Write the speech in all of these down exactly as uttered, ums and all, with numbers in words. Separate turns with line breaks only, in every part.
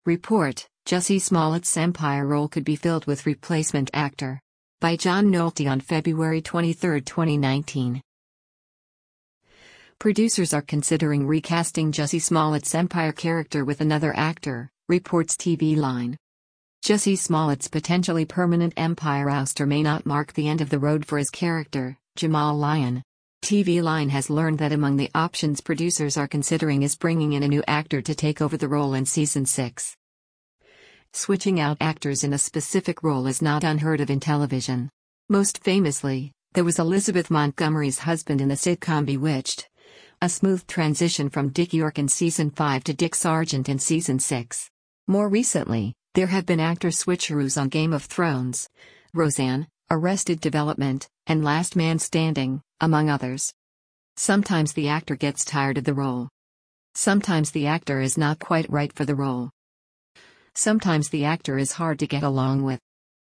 Report: Jussie Smollett's Empire role could be filled with replacement actor. By John Nolte on February twenty-third, twenty nineteen. Producers are considering recasting Jussie Smollett's Empire character with another actor, reports T V Line. Jussie Smollett's potentially permanent Empire ouster may not mark the end of the road for his character, Jamal Lyon. T V Line has learned that among the options producers are considering is bringing in a new actor to take over the role in season six. Switching out actors in a specific role is not unheard of in television. Most famously, there was Elizabeth Montgomery's husband in the sitcom Bewitched. A smooth transition from Dick York in season five to Dick Sargent in season six. More recently, there have been actor switcheroos on Game of Thrones, Roseanne, Arrested Development, and Last Man Standing, among others. Sometimes the actor gets tired of the role. Sometimes the actor is not quite right for the role. Sometimes the actor is hard to get along with.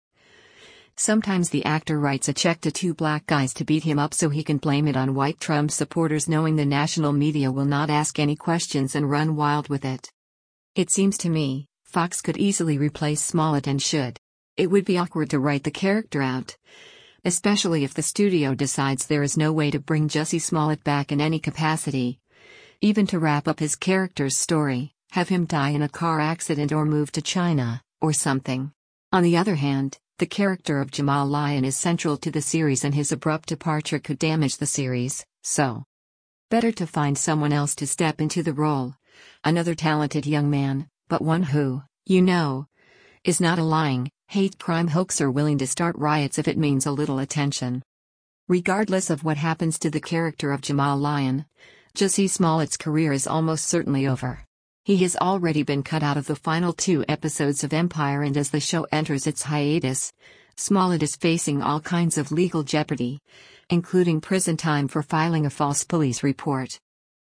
Sometimes the actor writes a check to two black guys to beat him up so he can blame it on white Trump supporters, knowing the national media will not ask any questions and run wild with it. It seems to me, Fox could easily replace Smollett and should. It would be awkward to write the character out, especially if the studio decides there is no way to bring Jussie Smollett back in any capacity. Even to wrap up his character's story, have him die in a car accident or move to China, or something. On the other hand, the character of Jamal Lyon is central to the series and his abrupt departure could damage the series, so better to find someone else to step into the role. Another talented young man, but one who, you know, is not a lying, hate crime hoaxer willing to start riots if it means a little attention. Regardless of what happens to the character of Jamal Lyon, Jussie Smollett's career is almost certainly over. He has already been cut out of the final two episodes of Empire, and as the show enters its hiatus, Smollett is facing all kinds of legal jeopardy, including prison time for filing a false police report.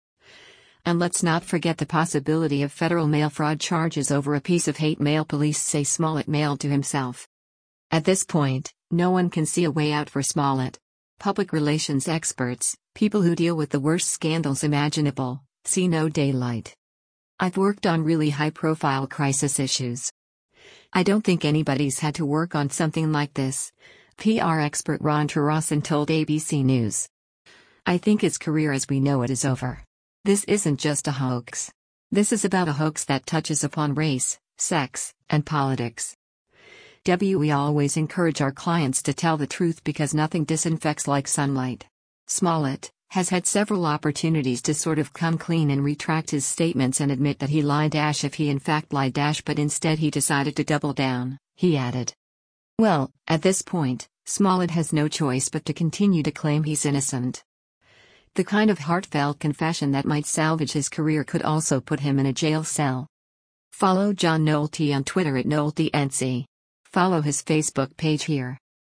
And let's not forget the possibility of federal mail fraud charges over a piece of hate mail police say Smollett mailed to himself. At this point, no one can see a way out for Smollett. Public relations experts, people who deal with the worst scandals imaginable, see no daylight. I've worked on really high-profile crisis issues. I don't think anybody's had to work on something like this, P R expert Ron Tarasin told A B C News. I think his career as we know it is over. This isn't just a hoax. This is about a hoax that touches upon race, sex, and politics. We always encourage our clients to tell the truth because nothing disinfects like sunlight. Smollett has had several opportunities to sort of come clean and retract his statements and admit that he lied dash if he in fact lied dash, but instead he decided to double down, he added. Well, at this point, Smollett has no choice but to continue to claim he's innocent. The kind of heartfelt confession that might salvage his career could also put him in a jail cell. Follow John Nolte on Twitter at NolteNC. Follow his Facebook page here.